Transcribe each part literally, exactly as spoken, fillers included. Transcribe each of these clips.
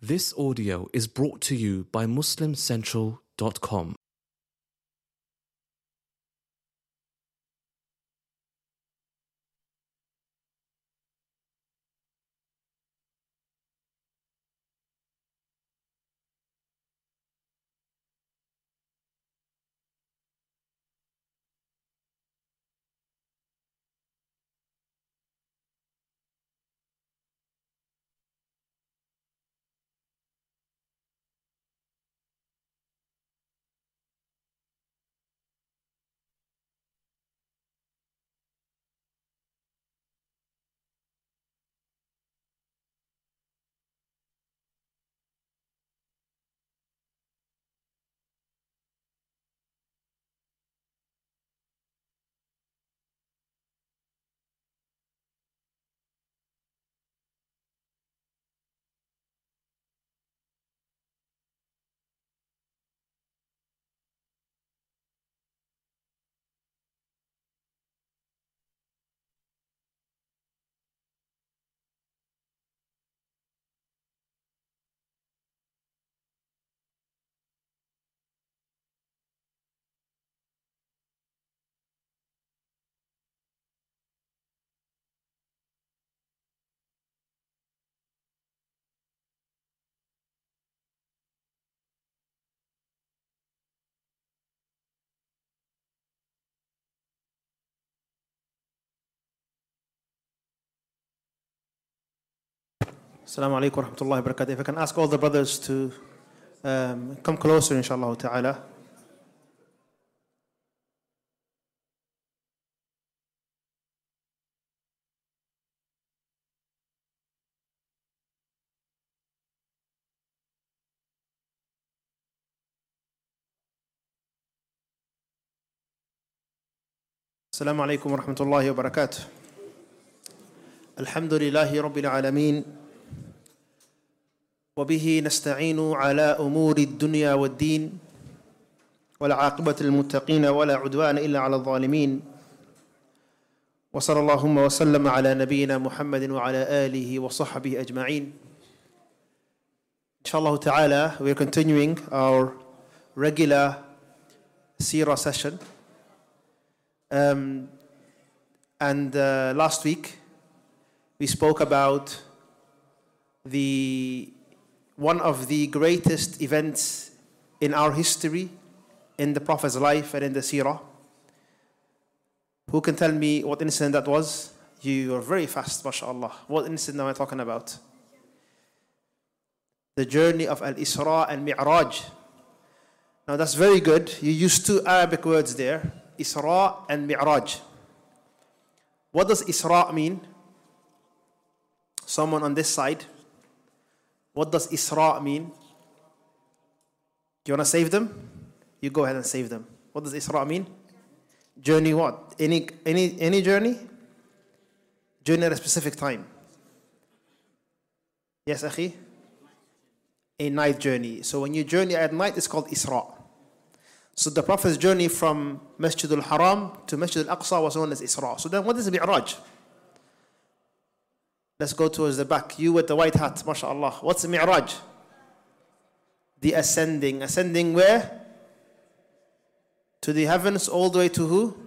This audio is brought to you by Muslim Central dot com. Assalamu alaikum wa rahmatullahi wa barakatuh. If I can ask all the brothers to um, come closer, inshallah ta'ala. Assalamu alaikum wa rahmatullahi wa barakatuh. Alhamdulillahi rabbil alameen. وبه نستعين على أمور الدنيا والدين والعاقبة للمتقين ولا عدوان إلا على الظالمين وصلى اللهم وسلم على نبينا محمد وعلى آله وصحبه أجمعين. Inshallah ta'ala, we are continuing our regular seerah session. Um, and uh, last week we spoke about the one of the greatest events in our history, in the Prophet's life and in the seerah. Who can tell me what incident that was? You are very fast, mashallah. What incident am I talking about? The journey of Al-Isra and Mi'raj. Now that's very good. You used two Arabic words there, Isra and Mi'raj. What does Isra mean? Someone on this side. What does Isra mean? Do you want to save them? You go ahead and save them. What does Isra mean? Journey what? Any any any journey? Journey at a specific time. Yes, Akhi? A night journey. So when you journey at night, it's called Isra. So the Prophet's journey from Masjid al-Haram to Masjid al-Aqsa was known as Isra. So then what is Mi'raj? Let's go towards the back. You with the white hat, mashallah. What's the Mi'raj? The ascending. Ascending where? To the heavens, all the way to who?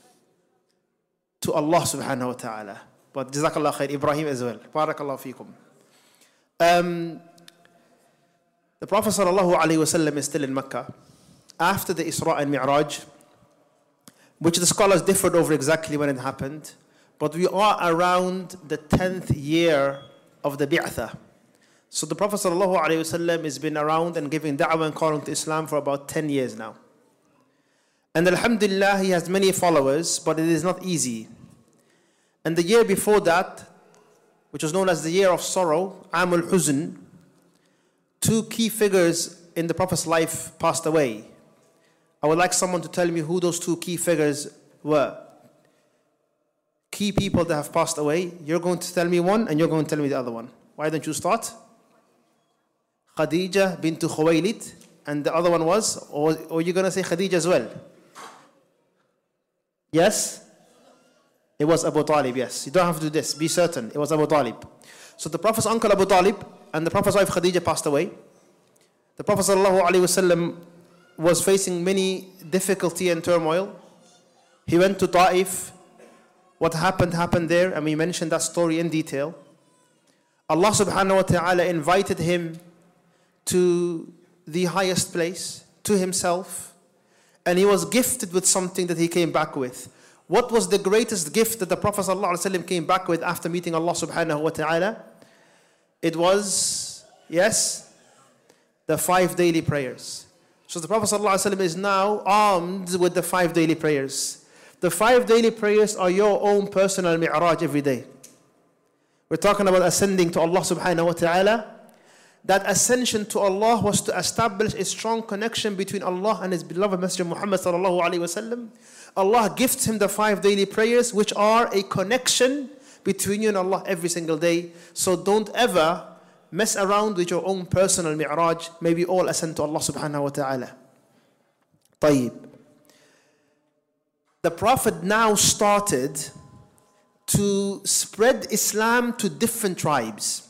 To Allah subhanahu wa ta'ala. But jazakallah khair, Ibrahim as well. Barakallahu feekum. Um, the Prophet sallallahu alayhi wa sallam is still in Mecca. After the Isra and Mi'raj, which the scholars differed over exactly when it happened, but we are around the tenth year of the Bi'athah. So the Prophet ﷺ has been around and giving da'wah and calling to Islam for about ten years now. And alhamdulillah, he has many followers, but it is not easy. And the year before that, which was known as the year of sorrow, Amul Huzn, two key figures in the Prophet's life passed away. I would like someone to tell me who those two key figures were. Key people that have passed away. You're going to tell me one and you're going to tell me the other one. Why don't you start? Khadija bint Khuwaylid, and the other one was, or, or you're going to say Khadija as well? Yes? It was Abu Talib, yes. You don't have to do this, be certain. It was Abu Talib. So the Prophet's uncle Abu Talib and the Prophet's wife Khadija passed away. The Prophet ﷺ was facing many difficulty and turmoil. He went to Ta'if. What happened, happened there, and we mentioned that story in detail. Allah subhanahu wa ta'ala invited him to the highest place, to himself, and he was gifted with something that he came back with. What was the greatest gift that the Prophet ﷺ came back with after meeting Allah subhanahu wa ta'ala? It was, yes, the five daily prayers. So the Prophet ﷺ is now armed with the five daily prayers. The five daily prayers are your own personal mi'raj every day. We're talking about ascending to Allah subhanahu wa ta'ala. That ascension to Allah was to establish a strong connection between Allah and His beloved Messenger Muhammad sallallahu alaihi wasallam. Allah gifts him the five daily prayers, which are a connection between you and Allah every single day. So don't ever mess around with your own personal mi'raj. May we all ascend to Allah subhanahu wa ta'ala. طيب. The Prophet now started to spread Islam to different tribes.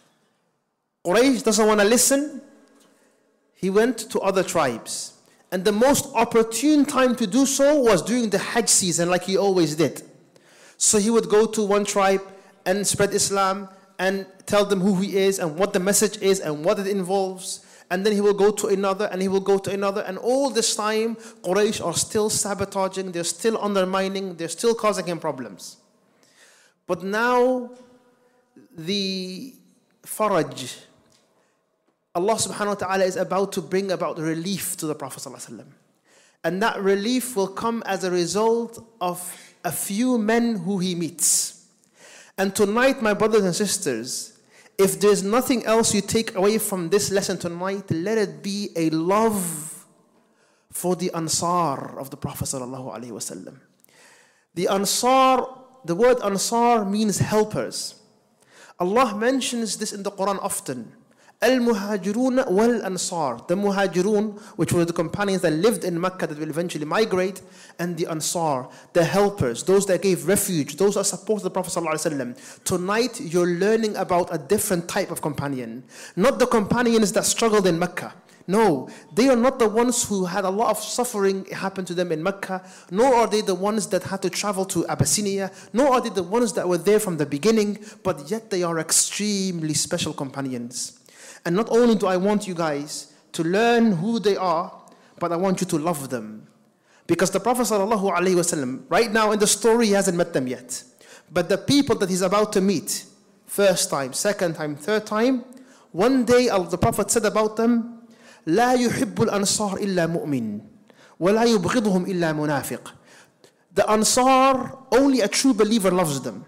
Quraysh doesn't want to listen. He went to other tribes. And the most opportune time to do so was during the Hajj season, like he always did. So he would go to one tribe and spread Islam and tell them who he is and what the message is and what it involves. And then he will go to another and he will go to another. And all this time, Quraysh are still sabotaging, they're still undermining, they're still causing him problems. But now, the faraj, Allah subhanahu wa ta'ala is about to bring about relief to the Prophet sallallahu alaihi wasallam. And that relief will come as a result of a few men who he meets. And tonight, my brothers and sisters, if there's nothing else you take away from this lesson tonight, let it be a love for the Ansar of the Prophet sallallahu alaihi wasallam. The Ansar, the word Ansar means helpers. Allah mentions this in the Quran often. Al-Muhajirun wal-Ansar. The Muhajirun, which were the companions that lived in Mecca that will eventually migrate, and the Ansar, the helpers, those that gave refuge, those that supported the Prophet ﷺ. Tonight, you're learning about a different type of companion. Not the companions that struggled in Mecca. No, they are not the ones who had a lot of suffering happen to them in Mecca, nor are they the ones that had to travel to Abyssinia, nor are they the ones that were there from the beginning, but yet they are extremely special companions. And not only do I want you guys to learn who they are, but I want you to love them. Because the Prophet ﷺ, right now in the story, he hasn't met them yet. But the people that he's about to meet, first time, second time, third time, one day the Prophet said about them, لا يحب الأنصار إلا مؤمن ولا يبغضهم إلا منافق. The Ansar, only a true believer loves them.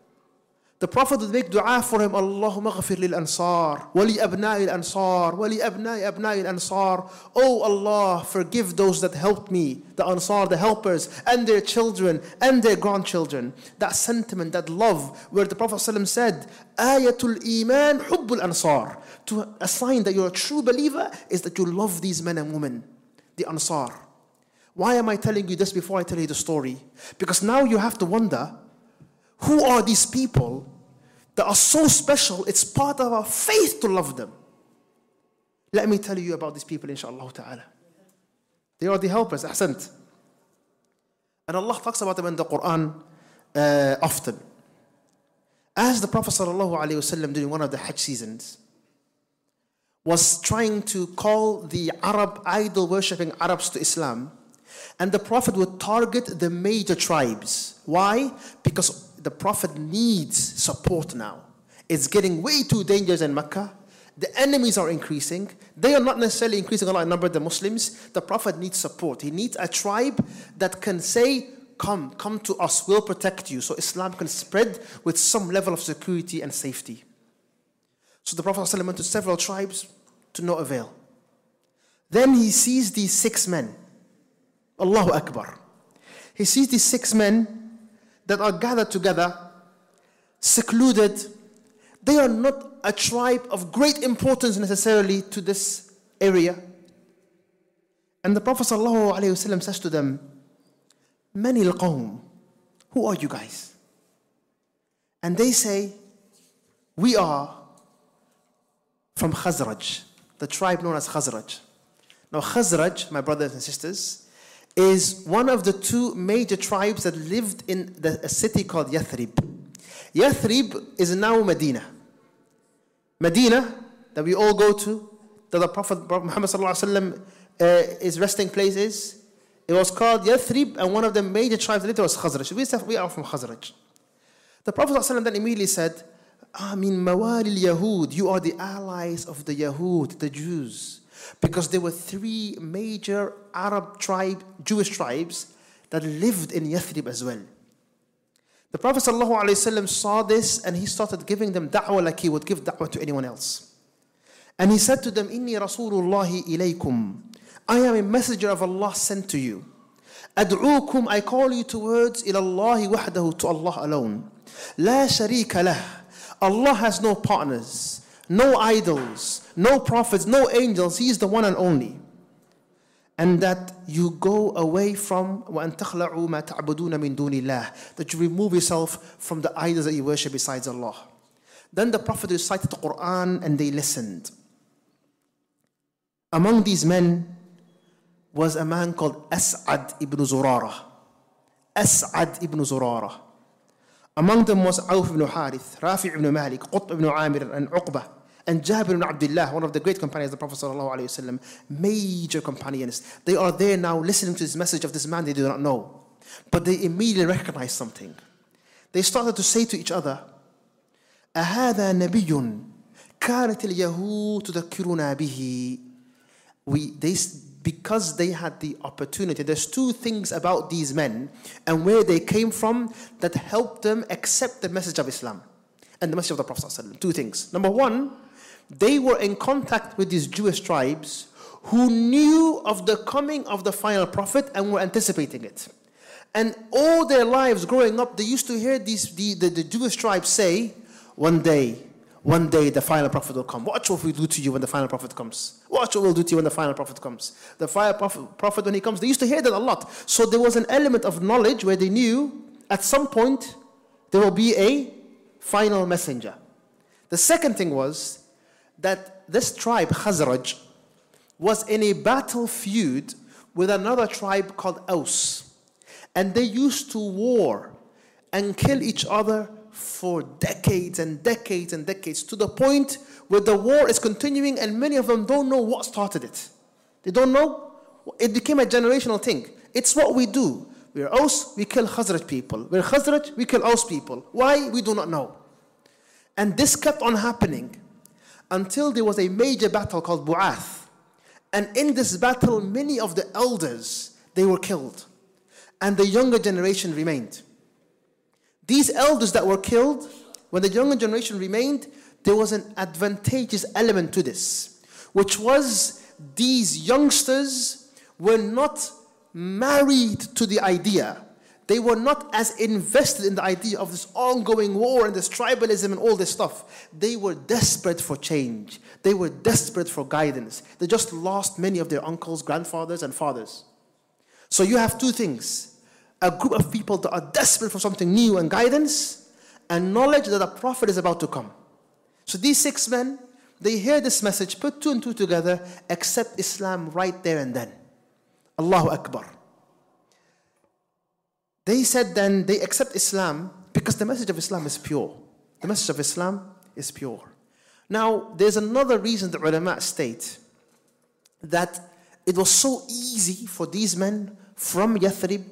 The Prophet would make dua for him, Allahumma ghafir lil ansar, wali abna'i al ansar, wali abna'i abna'i al ansar. Oh Allah, forgive those that helped me, the Ansar, the helpers, and their children, and their grandchildren. That sentiment, that love, where the Prophet ﷺ said, Ayatul Iman hubbul ansar. To a sign that you're a true believer is that you love these men and women, the Ansar. Why am I telling you this before I tell you the story? Because now you have to wonder, who are these people that are so special? It's part of our faith to love them. Let me tell you about these people, inshallah ta'ala. They are the helpers, ahsant. And Allah talks about them in the Quran uh, often. As the Prophet sallallahu alaihi wasallam during one of the Hajj seasons was trying to call the Arab idol worshipping Arabs to Islam, and the Prophet would target the major tribes. Why? Because the Prophet needs support now. It's getting way too dangerous in Mecca. The enemies are increasing. They are not necessarily increasing a lot in number of the Muslims. The Prophet needs support. He needs a tribe that can say, come, come to us, we'll protect you. So Islam can spread with some level of security and safety. So the Prophet ﷺ went to several tribes to no avail. Then he sees these six men. Allahu Akbar. He sees these six men that are gathered together, secluded. They are not a tribe of great importance necessarily to this area. And the Prophet ﷺ says to them, Man al-qawm, who are you guys? And they say, we are from Khazraj, the tribe known as Khazraj. Now Khazraj, my brothers and sisters, is one of the two major tribes that lived in the, a city called Yathrib. Yathrib is now Medina. Medina, that we all go to, that the Prophet Muhammad sallallahu alaihi wasallam uh, his resting place is, it was called Yathrib, and one of the major tribes that lived there was Khazraj. We said we are from Khazraj. The Prophet sallallahu alaihi wasallam then immediately said, I mean, Mawali Yahud, you are the allies of the Yahud, the Jews. Because there were three major Arab tribe, Jewish tribes that lived in Yathrib as well. The Prophet ﷺ saw this and he started giving them da'wah like he would give da'wah to anyone else. And he said to them, Inni Rasulullahi ilaykum. I am a messenger of Allah sent to you. Ad'ukum, I call you towards ilallahi wahdahu, to Allah alone. La sharika lah. Allah has no partners, no idols, no prophets, no angels. He is the one and only. And that you go away from وَأَن تَخْلَعُوا مَا تَعْبُدُونَ مِن دُونِ اللَّهِ, that you remove yourself from the idols that you worship besides Allah. Then the Prophet recited the Quran and they listened. Among these men was a man called As'ad ibn Zurara. As'ad ibn Zurara. Among them was Auf ibn Harith, Rafi ibn Malik, Qutb ibn Amir, and Uqbah, and Jabir ibn Abdullah, one of the great companions of the Prophet sallallahu alaihi wasallam, major companions. They are there now listening to this message of this man they do not know. But they immediately recognize something. They started to say to each other, أَهَذَا نَبِيٌّ كَانَتِ الْيَهُودُ تُذَكِّرُنَا بِهِ. We, they, because they had the opportunity, there's two things about these men and where they came from that helped them accept the message of Islam and the message of the Prophet sallallahu alaihi wasallam. Two things. Number one, they were in contact with these Jewish tribes who knew of the coming of the final prophet and were anticipating it. And all their lives growing up, they used to hear these the, the, the Jewish tribes say, one day, one day the final prophet will come. Watch what we do to you when the final prophet comes. Watch what we'll do to you when the final prophet comes. The final prophet, prophet when he comes, they used to hear that a lot. So there was an element of knowledge where they knew at some point there will be a final messenger. The second thing was that this tribe, Khazraj, was in a battle feud with another tribe called Aus. And they used to war and kill each other for decades and decades and decades, to the point where the war is continuing and many of them don't know what started it. They don't know. It became a generational thing. It's what we do. We're Aus, we kill Khazraj people. We're Khazraj, we kill Aus people. Why? We do not know. And this kept on happening until there was a major battle called Bu'ath. And in this battle, many of the elders, they were killed. And the younger generation remained. These elders that were killed, when the younger generation remained, there was an advantageous element to this, which was these youngsters were not married to the idea. They were not as invested in the idea of this ongoing war and this tribalism and all this stuff. They were desperate for change. They were desperate for guidance. They just lost many of their uncles, grandfathers, and fathers. So you have two things. A group of people that are desperate for something new and guidance, and knowledge that a prophet is about to come. So these six men, they hear this message, put two and two together, accept Islam right there and then. Allahu Akbar. They said then they accept Islam because the message of Islam is pure. The message of Islam is pure. Now, there's another reason the ulama state that it was so easy for these men from Yathrib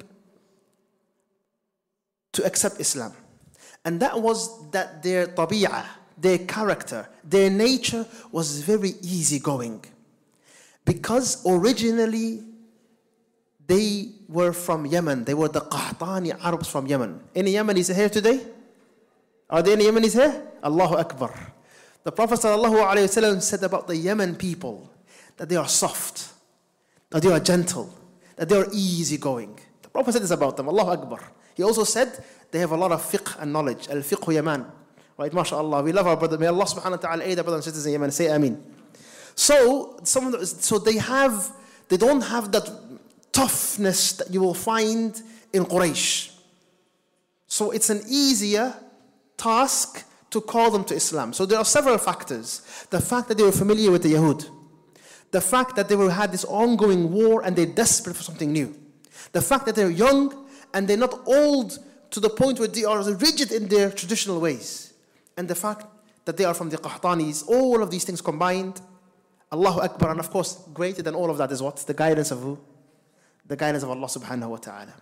to accept Islam. And that was that their tabi'ah, their character, their nature was very easygoing. Because originally they were from Yemen. They were the Qahtani Arabs from Yemen. Any Yemenis here today? Are there any Yemenis here? Allahu Akbar. The Prophet ﷺ said about the Yemen people that they are soft, that they are gentle, that they are easygoing. The Prophet said this about them. Allahu Akbar. He also said they have a lot of fiqh and knowledge. Al-fiqh Yaman. Right, mashallah. We love our brother. May Allah subhanahu wa ta'ala aid our brothers and sisters in Yemen. Say ameen. So, some of the, so they have, they don't have that toughness that you will find in Quraysh. So it's an easier task to call them to Islam. So there are several factors. The fact that they were familiar with the Yahud. The fact that they were, had this ongoing war and they're desperate for something new. The fact that they're young and they're not old to the point where they are rigid in their traditional ways. And the fact that they are from the Qahtanis, all of these things combined, Allahu Akbar, and of course, greater than all of that is what? The guidance of who? The guidance of Allah subhanahu wa ta'ala.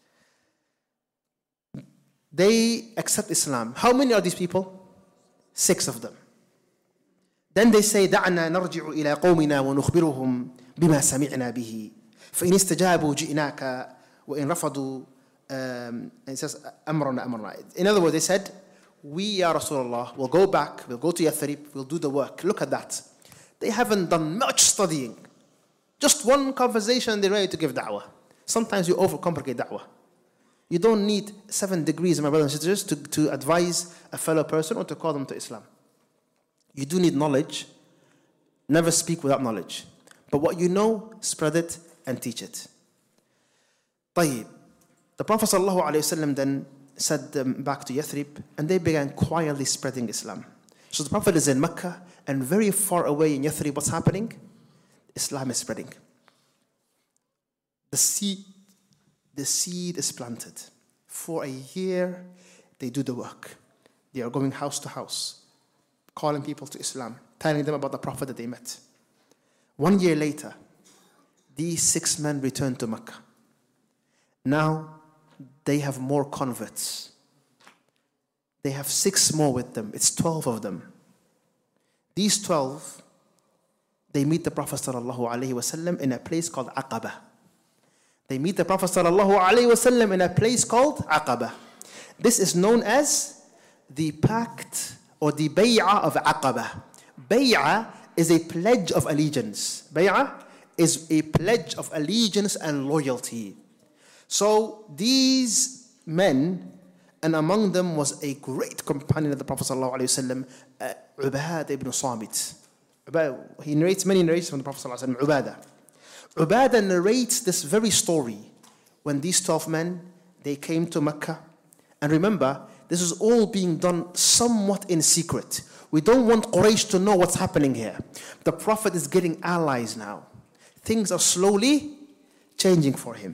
They accept Islam. How many are these people? Six of them. Then they say, دعنا نرجع إلى قومنا ونخبرهم بما سمعنا به فإن استجابوا جئناك وإن رفضوا um, it says أمرنا أمرنا. In other words, they said, we, Ya Rasulullah, will go back, we'll go to Yathrib, we'll do the work. Look at that. They haven't done much studying. Just one conversation, they're ready to give da'wah. Sometimes you overcomplicate da'wah. You don't need seven degrees, my brothers and sisters, to, to advise a fellow person or to call them to Islam. You do need knowledge. Never speak without knowledge. But what you know, spread it and teach it. طيب. The Prophet ﷺ then sent them back to Yathrib and they began quietly spreading Islam. So the Prophet is in Mecca and very far away in Yathrib, what's happening? Islam is spreading. The seed, the seed is planted. For a year, they do the work. They are going house to house, calling people to Islam, telling them about the Prophet that they met. One year later, these six men returned to Mecca. Now, they have more converts. They have six more with them. It's twelve of them. These twelve, they meet the Prophet ﷺ in a place called Aqaba. They meet the Prophet ﷺ in a place called Aqaba. This is known as the pact or the bay'ah of Aqaba. Bay'ah is a pledge of allegiance. Bay'ah is a pledge of allegiance and loyalty. So these men, and among them was a great companion of the Prophet ﷺ, uh, Ubadah ibn Samit. He narrates many narrations from the Prophet ﷺ, Ubadah. Ubadah narrates this very story when these twelve men, they came to Mecca. And remember, this is all being done somewhat in secret. We don't want Quraysh to know what's happening here. The Prophet is getting allies now. Things are slowly changing for him.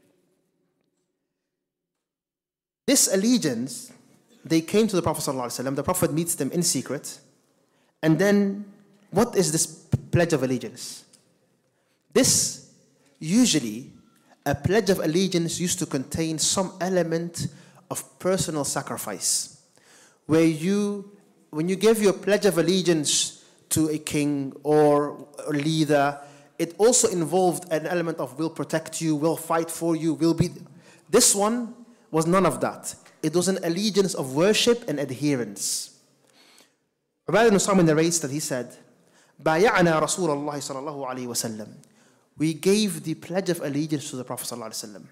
This allegiance, they came to the Prophet ﷺ. The Prophet meets them in secret. And then, what is this pledge of allegiance? This, usually, a pledge of allegiance used to contain some element of personal sacrifice. Where you, when you give your pledge of allegiance to a king or a leader, it also involved an element of will protect you, will fight for you, will be... This one was none of that. It was an allegiance of worship and adherence. Ubadah ibn Samit narrates that he said, بايعنا رسول الله صلى الله عليه وسلم. We gave the pledge of allegiance to the Prophet صلى الله عليه وسلم.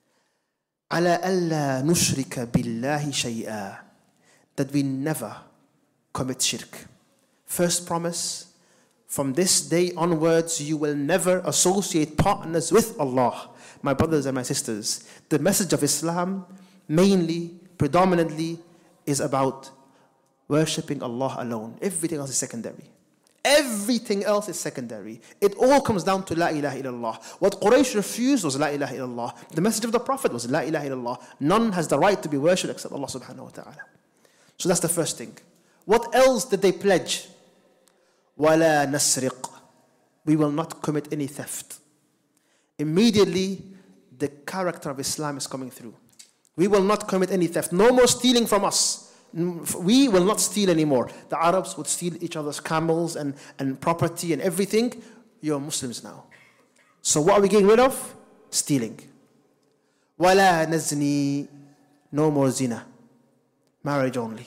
على ألا نشرك بالله شيئا. That we never commit shirk. First promise, from this day onwards, you will never associate partners with Allah. My brothers and my sisters, the message of Islam mainly, predominantly, is about worshipping Allah alone. Everything else is secondary. Everything else is secondary. It all comes down to La ilaha illallah. What Quraysh refused was La ilaha illallah. The message of the Prophet was La ilaha illallah. None has the right to be worshipped except Allah subhanahu wa ta'ala. So that's the first thing. What else did they pledge? وَلَا نَسْرِقْ. We will not commit any theft. Immediately, the character of Islam is coming through. We will not commit any theft. No more stealing from us. We will not steal anymore. The Arabs would steal each other's camels and, and property and everything. You're Muslims now. So what are we getting rid of? Stealing. وَلَا نَزْنِي. No more zina. Marriage only.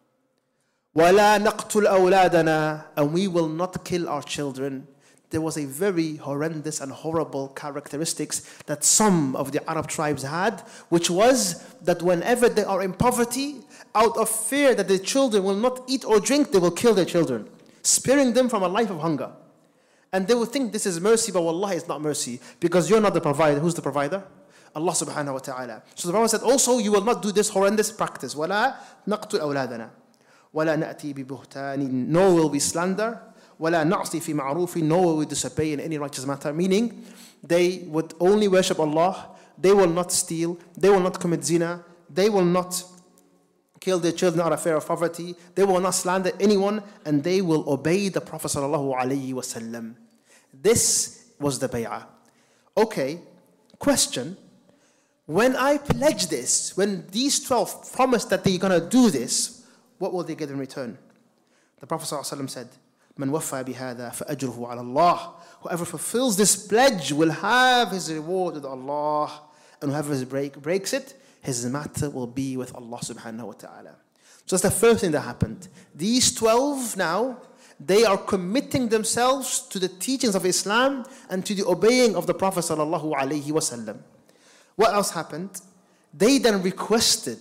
وَلَا نَقْتُلْ أَوْلَادَنَا. And we will not kill our children. There was a very horrendous and horrible characteristics that some of the Arab tribes had, which was that whenever they are in poverty, out of fear that their children will not eat or drink, they will kill their children, sparing them from a life of hunger. And they will think this is mercy, but wallahi it's not mercy, because you're not the provider. Who's the provider? Allah subhanahu wa ta'ala. So the Prophet said, also, you will not do this horrendous practice. وَلَا نَقْتُلْ أَوْلَادَنَا وَلَا نَأْتِي بِبُهْتَانٍ Nor will we slander. وَلَا نَعْصِي فِي مَعْرُوفٍ Nor will we disobey in any righteous matter. Meaning, they would only worship Allah. They will not steal. They will not commit zina. They will not kill their children out of fear of poverty. They will not slander anyone. And they will obey the Prophet sallallahu alaihi wasallam. This was the bay'ah. Okay, question. When I pledge this, when these twelve promised that they're going to do this, what will they get in return? The Prophet ﷺ said, "Man waffa bihada fa ajruhu ala Allah." Whoever fulfills this pledge will have his reward with Allah, and whoever break, breaks it, his matter will be with Allah subhanahu wa ta'ala. So that's the first thing that happened. These twelve now, they are committing themselves to the teachings of Islam and to the obeying of the Prophet sallallahu alaihi wasallam. What else happened? They then requested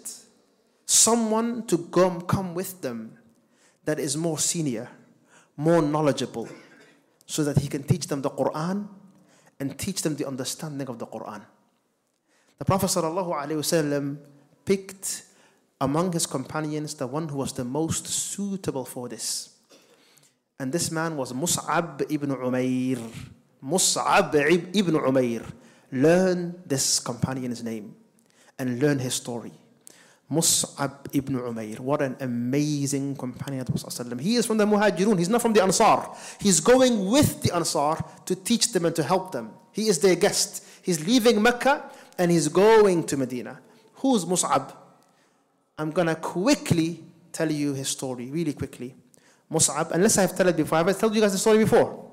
someone to come, come with them that is more senior, more knowledgeable, so that he can teach them the Quran and teach them the understanding of the Quran. The Prophet ﷺ picked among his companions the one who was the most suitable for this. And this man was Mus'ab ibn Umair. Mus'ab ibn Umair. Learn this companion's name and learn his story. Mus'ab ibn Umair. What an amazing companion of the Prophet. He is from the Muhajirun. He's not from the Ansar. He's going with the Ansar to teach them and to help them. He is their guest. He's leaving Mecca and he's going to Medina. Who's Mus'ab? I'm going to quickly tell you his story, really quickly. Mus'ab, unless I have told it before. Have I told you guys the story before?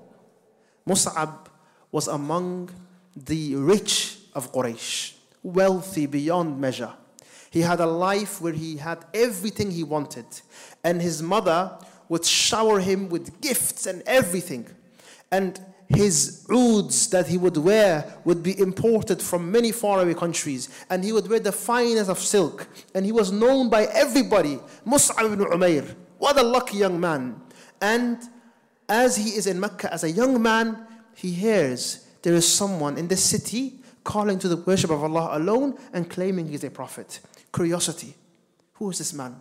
Mus'ab was among the rich of Quraysh, wealthy beyond measure. He had a life where he had everything he wanted. And his mother would shower him with gifts and everything. And his ouds that he would wear would be imported from many faraway countries. And he would wear the finest of silk. And he was known by everybody. Mus'ab ibn Umair. What a lucky young man. And as he is in Mecca as a young man, he hears there is someone in the city calling to the worship of Allah alone and claiming he's a prophet. Curiosity. Who is this man?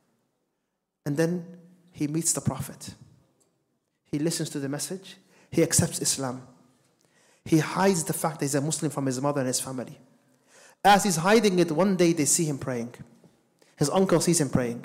And then he meets the Prophet. He listens to the message. He accepts Islam. He hides the fact that he's a Muslim from his mother and his family. As he's hiding it, one day they see him praying. His uncle sees him praying.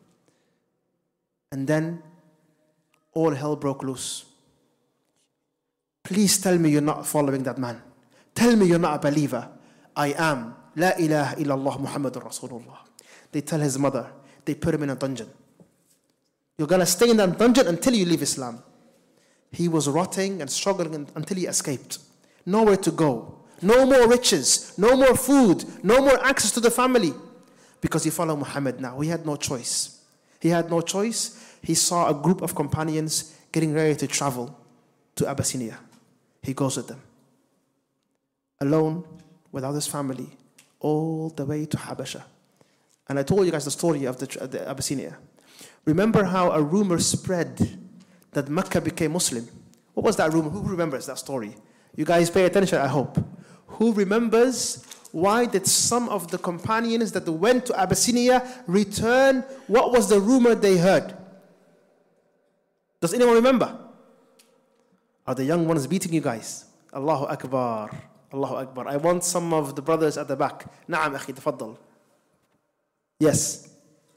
And then all hell broke loose. Please tell me you're not following that man. Tell me you're not a believer. I am. La ilaha illallah Muhammadur Rasulullah. They tell his mother. They put him in a dungeon. You're going to stay in that dungeon until you leave Islam. He was rotting and struggling until he escaped. Nowhere to go. No more riches. No more food. No more access to the family. Because he followed Muhammad now. He had no choice. He had no choice. He saw a group of companions getting ready to travel to Abyssinia. He goes with them. Alone, without his family, all the way to Habasha. And I told you guys the story of the, the Abyssinia. Remember how a rumor spread that Mecca became Muslim? What was that rumor? Who remembers that story? You guys pay attention, I hope. Who remembers why did some of the companions that went to Abyssinia return? What was the rumor they heard? Does anyone remember? Are the young ones beating you guys? Allahu Akbar. Allahu Akbar. I want some of the brothers at the back. Na'am, akhi, tafaddal. Yes.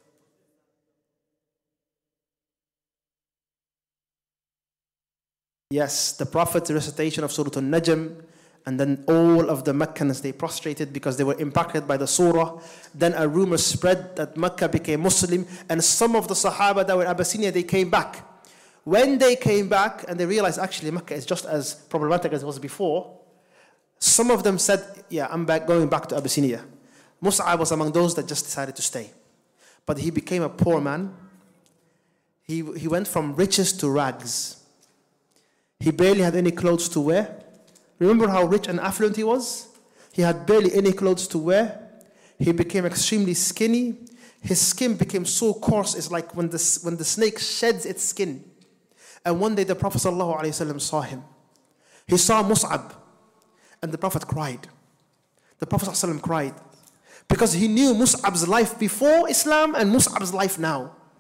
Yes, the Prophet's recitation of Surah Al-Najm, and then all of the Meccans, they prostrated because they were impacted by the surah. Then a rumor spread that Mecca became Muslim, and some of the Sahaba that were in Abyssinia, they came back. When they came back and they realized actually Mecca is just as problematic as it was before, some of them said, yeah, I'm back, going back to Abyssinia. Mus'ab was among those that just decided to stay. But he became a poor man. He, he went from riches to rags. He barely had any clothes to wear. Remember how rich and affluent he was? He had barely any clothes to wear. He became extremely skinny. His skin became so coarse, it's like when the, when the snake sheds its skin. And one day the Prophet ﷺ saw him. He saw Mus'ab. And the Prophet cried. The Prophet ﷺ cried. Because he knew Mus'ab's life before Islam and Mus'ab's life now.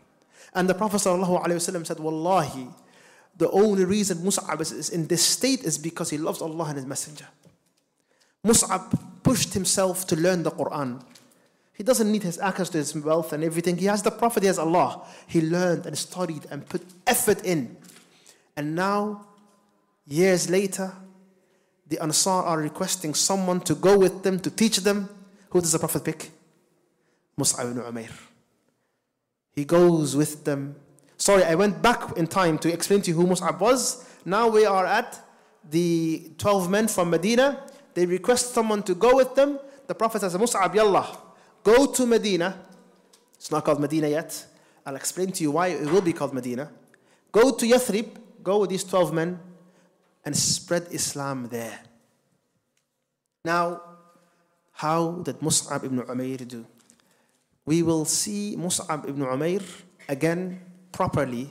And the Prophet ﷺ said, Wallahi, the only reason Mus'ab is in this state is because he loves Allah and His Messenger. Mus'ab pushed himself to learn the Quran. He doesn't need his access to his wealth and everything. He has the Prophet, he has Allah. He learned and studied and put effort in. And now, years later, the Ansar are requesting someone to go with them, to teach them. Who does the Prophet pick? Mus'ab ibn Umair. He goes with them. Sorry, I went back in time to explain to you who Mus'ab was. Now we are at the twelve men from Medina. They request someone to go with them. The Prophet says, Mus'ab, yallah, go to Medina. It's not called Medina yet. I'll explain to you why it will be called Medina. Go to Yathrib, go with these twelve men, and spread Islam there. Now, how did Mus'ab ibn Umair do? We will see Mus'ab ibn Umair again properly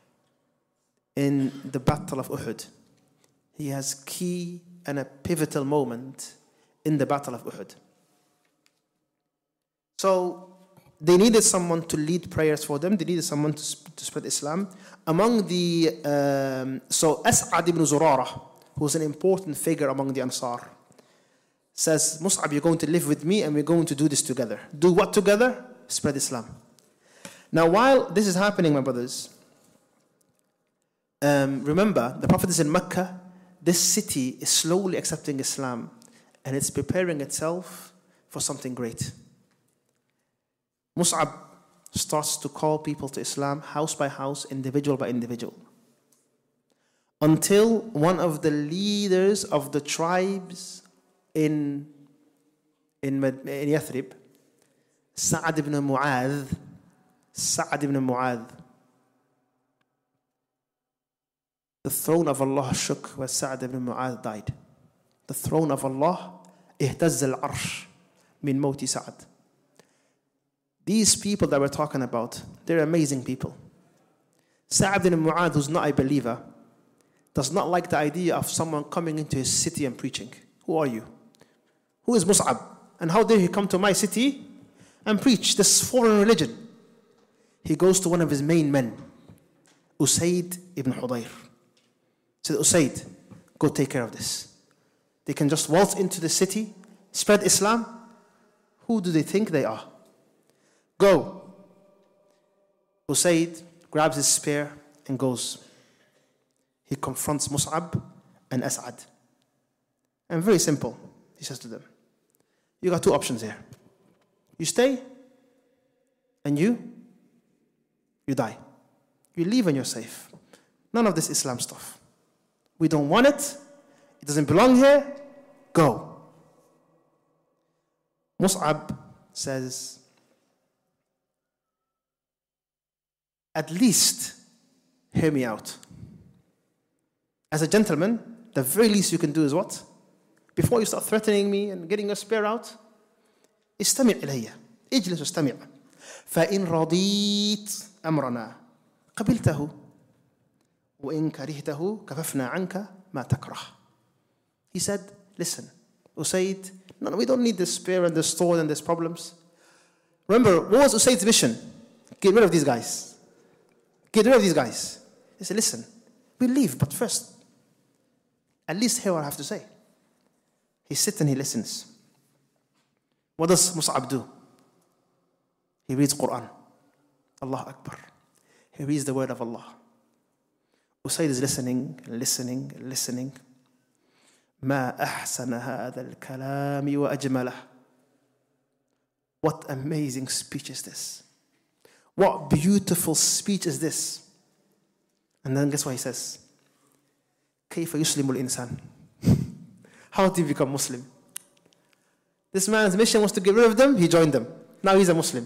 in the Battle of Uhud. He has key and a pivotal moment in the Battle of Uhud. So they needed someone to lead prayers for them. They needed someone to, sp- to spread Islam. Among the, um, so As'ad ibn Zurara, who's an important figure among the Ansar, says, Mus'ab, you're going to live with me and we're going to do this together. Do what together? Spread Islam. Now, while this is happening, my brothers, um, remember, the Prophet is in Mecca. This city is slowly accepting Islam and it's preparing itself for something great. Mus'ab starts to call people to Islam, house by house, individual by individual, until one of the leaders of the tribes in, in, in Yathrib, Sa'ad ibn Mu'adh, Sa'ad ibn Mu'adh, the throne of Allah shook when Sa'ad ibn Mu'adh died. The throne of Allah, اهتز العرش من موت سعد. These people that we're talking about, they're amazing people. Sa'ad ibn Mu'adh, who's not a believer, does not like the idea of someone coming into his city and preaching. Who are you? Who is Mus'ab? And how dare he come to my city and preach this foreign religion? He goes to one of his main men, Usayd ibn Hudayr. He said, Usayd, go take care of this. They can just waltz into the city, spread Islam. Who do they think they are? Go. Usayd grabs his spear and goes. He confronts Mus'ab and As'ad. And very simple, he says to them, you got two options here. You stay, and you, you die. You leave and you're safe. None of this Islam stuff. We don't want it. It doesn't belong here. Go. Mus'ab says, at least hear me out. As a gentleman, the very least you can do is what? Before you start threatening me and getting your spear out, استمع إلي. اجلس واستمع. فإن رضيت أمرنا قبلته وإن كرهته كففنا عنك ما تكره. He said, listen, Usayd, no, no, we don't need this spear and this sword and these problems. Remember, what was Usayd's mission? Get rid of these guys. Get rid of these guys. He said, listen, we leave, but first, at least hear what I have to say. He sits and he listens. What does Mus'ab do? He reads Quran. Allah Akbar. He reads the word of Allah. Usayd is listening, listening, listening. ما أحسن هذا الكلام وأجمله. What amazing speech is this? What beautiful speech is this? And then guess what he says? كيف يسلم الإنسان? How did he become Muslim? This man's mission was to get rid of them. He joined them. Now he's a Muslim.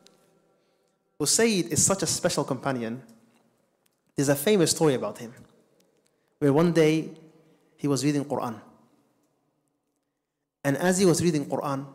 Usayd is such a special companion. There's a famous story about him, where one day he was reading Quran. And as he was reading Quran,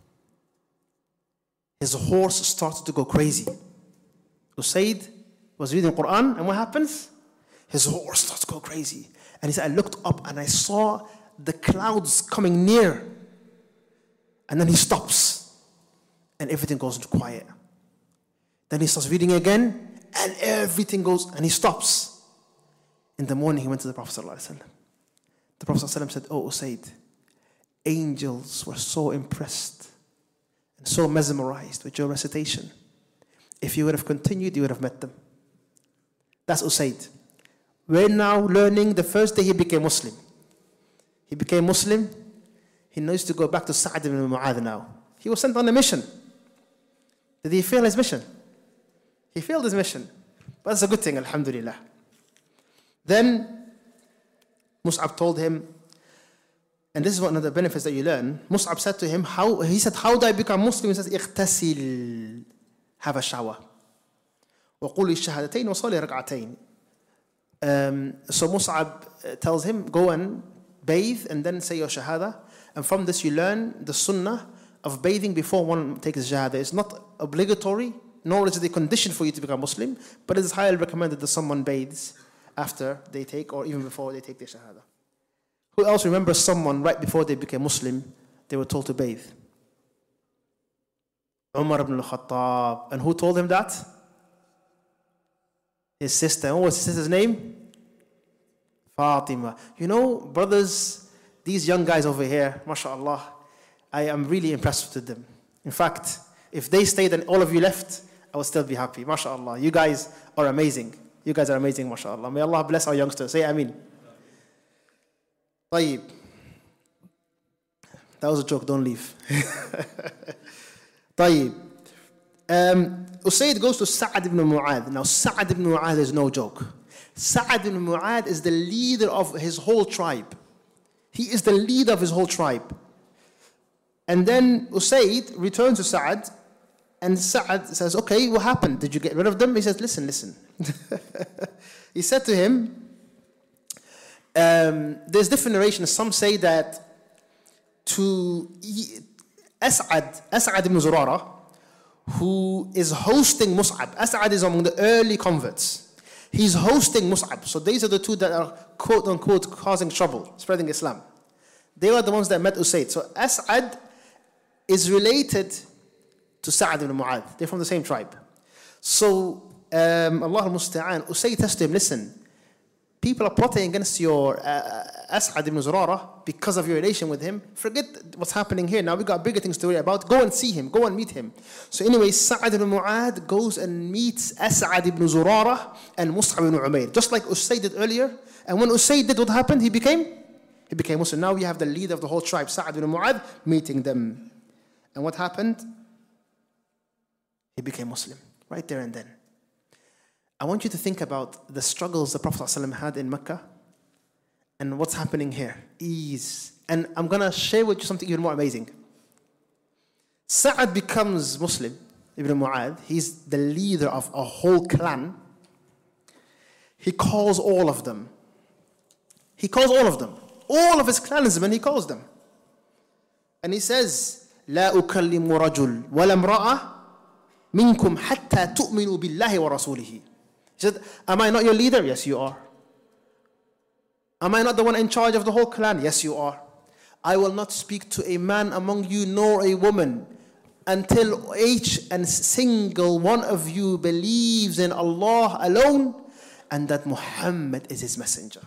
his horse started to go crazy. Usayd was reading Quran, and what happens? His horse starts to go crazy. And he said, I looked up and I saw the clouds coming near. And then he stops, and everything goes into quiet. Then he starts reading again, and everything goes, and he stops. In the morning, he went to the Prophet ﷺ. The Prophet ﷺ said, "Oh, Usayd, angels were so impressed and so mesmerized with your recitation. If you would have continued, you would have met them." That's Usayd. We're now learning the first day he became Muslim. He became Muslim. He needs to go back to Sa'ad ibn Mu'adh now. He was sent on a mission. Did he fail his mission? He failed his mission. But that's a good thing, alhamdulillah. Then Mus'ab told him, and this is one of the benefits that you learn. Mus'ab said to him, how, he said, how do I become Muslim? He says, اغتسل, have a shower. وقولي الشهادتين وصلي ركعتين. Um, so Mus'ab tells him, go and bathe and then say your shahada. And from this you learn the sunnah of bathing before one takes shahada. It's not obligatory, nor is it a condition for you to become Muslim, but it is highly recommended that someone bathes after they take or even before they take their shahada. Who else remembers someone right before they became Muslim, they were told to bathe? Umar ibn al-Khattab. And who told him that? His sister. What was his sister's name? Fatima. You know, brothers, these young guys over here, mashallah, I am really impressed with them. In fact, if they stayed and all of you left, I would still be happy. MashaAllah. You guys are amazing. You guys are amazing, mashaAllah. May Allah bless our youngsters. Say Ameen. Tayyib. That was a joke. Don't leave. Tayyib. Um, Usayd goes to Sa'ad ibn Mu'adh. Now, Sa'ad ibn Mu'adh is no joke. Sa'ad ibn Mu'adh is the leader of his whole tribe. He is the leader of his whole tribe. And then Usayd returns to Sa'ad, and Sa'ad says, okay, what happened? Did you get rid of them? He says, listen, listen. He said to him, um, there's different narrations. Some say that to As'ad, As'ad ibn Zurara, who is hosting Mus'ab. As'ad is among the early converts. He's hosting Mus'ab. So these are the two that are quote unquote causing trouble, spreading Islam. They were the ones that met Usayd. So As'ad is related to Sa'ad ibn Mu'adh. They're from the same tribe. So um, Allah al-Musta'an, Usayd says to him, listen, people are plotting against your uh, As'ad ibn Zurara because of your relation with him. Forget what's happening here. Now we've got bigger things to worry about. Go and see him. Go and meet him. So anyway, Sa'ad ibn Mu'adh goes and meets As'ad ibn Zurara and Mus'ab ibn Umayr, just like Usayd did earlier. And when Usayd did, what happened? He became, he became Muslim. Now we have the leader of the whole tribe, Sa'ad ibn Mu'adh, meeting them. And what happened? He became Muslim, right there and then. I want you to think about the struggles the Prophet ﷺ had in Mecca and what's happening here. Ease. And I'm going to share with you something even more amazing. Sa'ad becomes Muslim, Ibn Mu'adh. He's the leader of a whole clan. He calls all of them. He calls all of them. All of his clansmen, he calls them. And he says, لا أكلم رجل ولا امرأة منكم حتى تؤمنوا بالله ورسوله. He said, am I not your leader? Yes, you are. Am I not the one in charge of the whole clan? Yes, you are. I will not speak to a man among you nor a woman until each and single one of you believes in Allah alone and that Muhammad is his messenger.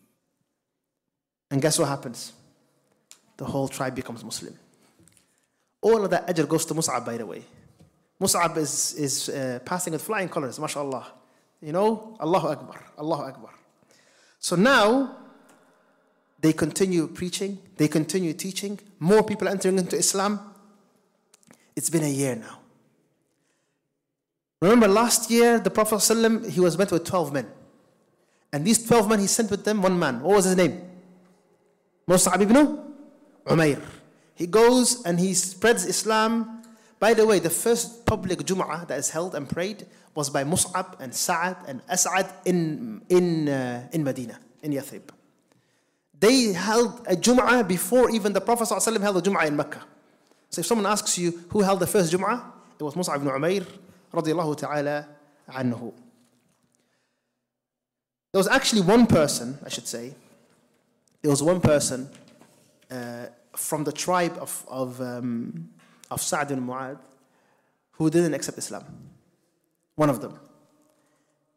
And guess what happens? The whole tribe becomes Muslim. All of that ajr goes to Mus'ab, by the way. Mus'ab is, is uh, passing with flying colors, mashallah. You know, Allahu Akbar, Allahu Akbar. So now, they continue preaching, they continue teaching, more people entering into Islam. It's been a year now. Remember last year, the Prophet ﷺ, he was met with twelve men. And these twelve men, he sent with them one man. What was his name? Mus'ab ibn Umayr. He goes and he spreads Islam. By the way, the first public Jum'ah that is held and prayed was by Mus'ab and Sa'ad and As'ad in, in, uh, in Medina, in Yathrib. They held a Jum'ah before even the Prophet ﷺ held a Jum'ah in Mecca. So if someone asks you who held the first Jum'ah, it was Mus'ab ibn Umayr radiyallahu ta'ala anhu. There was actually one person, I should say, there was one person uh, from the tribe of, of, um, of Sa'ad ibn Mu'adh who didn't accept Islam. One of them.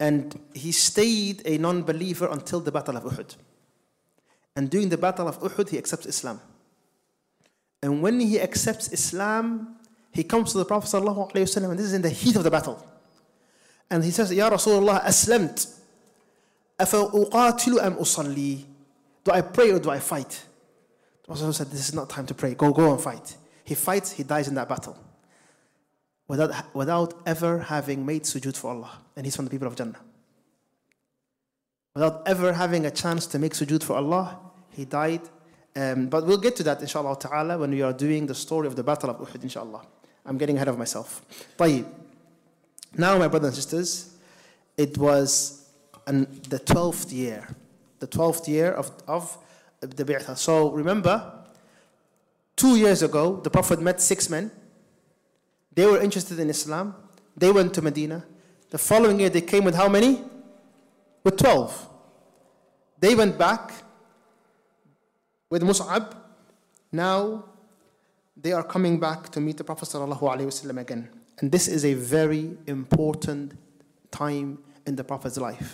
And he stayed a non-believer until the Battle of Uhud. And during the Battle of Uhud, he accepts Islam. And when he accepts Islam, he comes to the Prophet ﷺ, and this is in the heat of the battle. And he says, Ya Rasulullah, Aslamt. Afa uqatilu am usalli. Do I pray or do I fight? The Prophet said, this is not time to pray. Go, go and fight. He fights, he dies in that battle. Without, without ever having made sujood for Allah. And he's from the people of Jannah. Without ever having a chance to make sujood for Allah, he died. Um, but we'll get to that, inshallah ta'ala, when we are doing the story of the Battle of Uhud, inshallah. I'm getting ahead of myself. طيب. Now, my brothers and sisters, it was an, the twelfth year. The twelfth year of, of the Bi'thah. So remember, two years ago, the Prophet met six men. They were interested in Islam. They went to Medina. The following year, they came with how many? With twelve. They went back with Mus'ab. Now, they are coming back to meet the Prophet ﷺ again. And this is a very important time in the Prophet's life.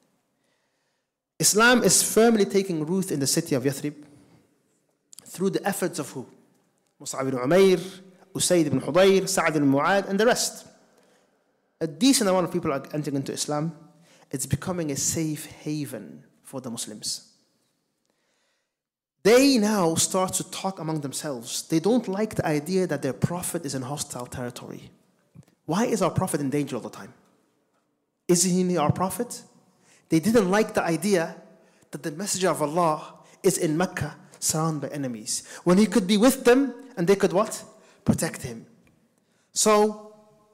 Islam is firmly taking root in the city of Yathrib through the efforts of who? Mus'ab ibn Umair, Usayd ibn Hudayr, Sa'd ibn Mu'ad, and the rest. A decent amount of people are entering into Islam. It's becoming a safe haven for the Muslims. They now start to talk among themselves. They don't like the idea that their prophet is in hostile territory. Why is our prophet in danger all the time? Isn't he our prophet? They didn't like the idea that the messenger of Allah is in Mecca, surrounded by enemies, when he could be with them and they could what? Protect him. So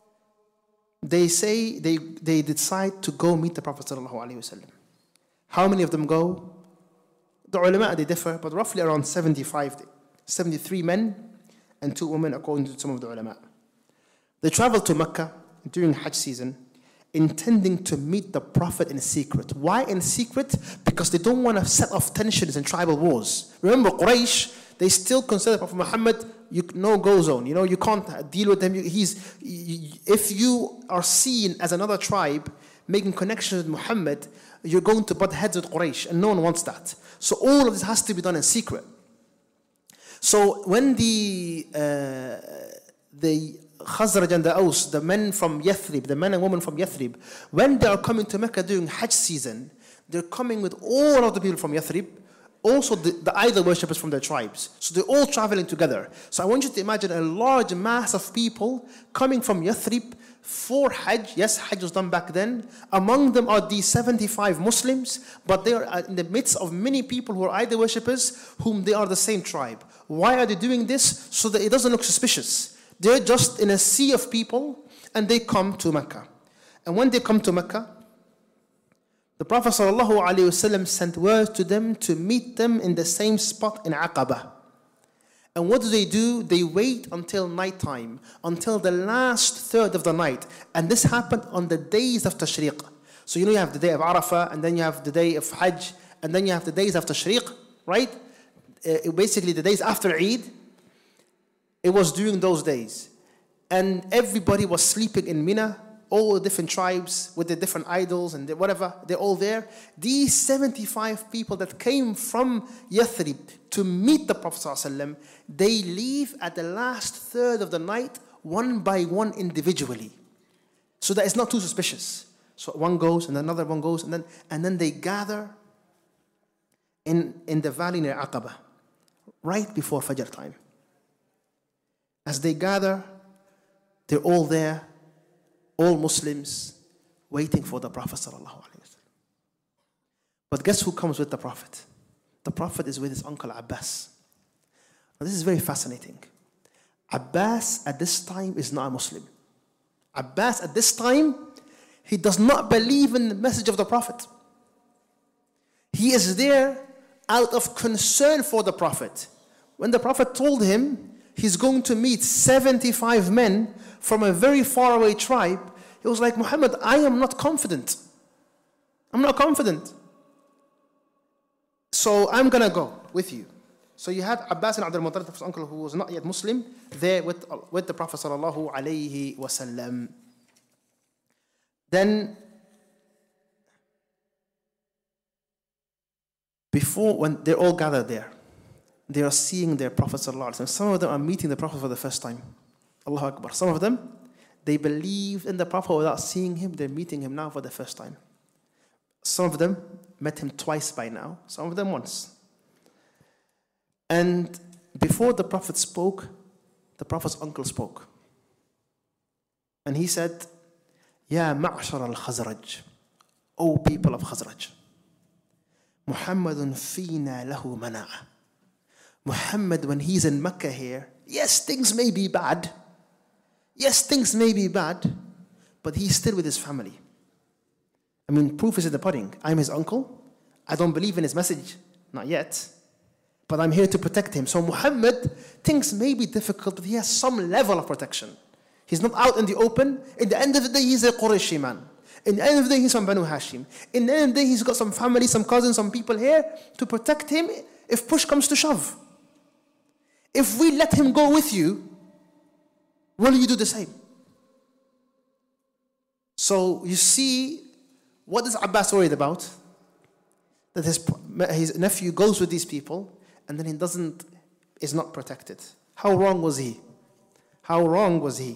they say, they, they decide to go meet the Prophet ﷺ. How many of them go? The ulama, they differ, but roughly around seventy-five, seventy-three men and two women, according to some of the ulama. They traveled to Mecca during Hajj season, intending to meet the Prophet in secret. Why in secret? Because they don't want to set off tensions and tribal wars. Remember, Quraysh, they still consider Prophet Muhammad you, no-go zone. You know, you can't deal with him. He's, if you are seen as another tribe making connections with Muhammad, you're going to butt heads with Quraysh, and no one wants that. So all of this has to be done in secret. So when the uh, the Khazraj and the Aus, the men from Yathrib, the men and women from Yathrib, when they are coming to Mecca during Hajj season, they're coming with all of the people from Yathrib, also the, the idol worshippers from their tribes. So they're all traveling together. So I want you to imagine a large mass of people coming from Yathrib for Hajj. Yes, Hajj was done back then. Among them are these seventy-five Muslims, but they are in the midst of many people who are idol worshippers, whom they are the same tribe. Why are they doing this? So that it doesn't look suspicious. They're just in a sea of people, and they come to Mecca. And when they come to Mecca, the Prophet ﷺ sent word to them to meet them in the same spot in Aqaba. And what do they do? They wait until nighttime, until the last third of the night. And this happened on the days of Tashriq. So you know you have the day of Arafah, and then you have the day of Hajj, and then you have the days of Tashriq, right? Uh, basically the days after Eid. It was during those days. And everybody was sleeping in Mina, all the different tribes with the different idols and whatever, they're all there. These seventy-five people that came from Yathrib to meet the Prophet ﷺ, they leave at the last third of the night, one by one individually. So that it's not too suspicious. So one goes and another one goes, and then and then they gather in, in the valley near Aqaba, right before Fajr time. As they gather, they're all there, all Muslims, waiting for the Prophet ﷺ. But guess who comes with the Prophet? The Prophet is with his uncle Abbas. Now this is very fascinating. Abbas at this time is not a Muslim. Abbas at this time, he does not believe in the message of the Prophet. He is there out of concern for the Prophet. When the Prophet told him he's going to meet seventy-five men from a very faraway tribe, he was like, Muhammad, I am not confident. I'm not confident. So I'm going to go with you. So you had Abbas and Abdul Muttalib, his uncle, who was not yet Muslim, there with, with the Prophet sallallahu alayhi wasallam. Then Before, when they're all gathered there, they are seeing their Prophet sallallahu alaihi wasallam. Some of them are meeting the Prophet for the first time. Allahu Akbar. Some of them, they believed in the Prophet without seeing him. They're meeting him now for the first time. Some of them met him twice by now. Some of them once. And before the Prophet spoke, the Prophet's uncle spoke. And he said, Ya ma'ashar al-Khazraj, O people of Khazraj, Muhammadun fina lahu mana'a. Muhammad, when he's in Mecca here, yes, things may be bad. Yes, things may be bad, but he's still with his family. I mean, proof is in the pudding. I'm his uncle. I don't believe in his message. Not yet. But I'm here to protect him. So Muhammad, things may be difficult, but he has some level of protection. He's not out in the open. In the end of the day, he's a Qurayshi man. In the end of the day, he's from Banu Hashim. In the end of the day, he's got some family, some cousins, some people here to protect him if push comes to shove. If we let him go with you, will you do the same? So you see, what is Abbas worried about? That his, his nephew goes with these people and then he doesn't, is not protected. How wrong was he? How wrong was he?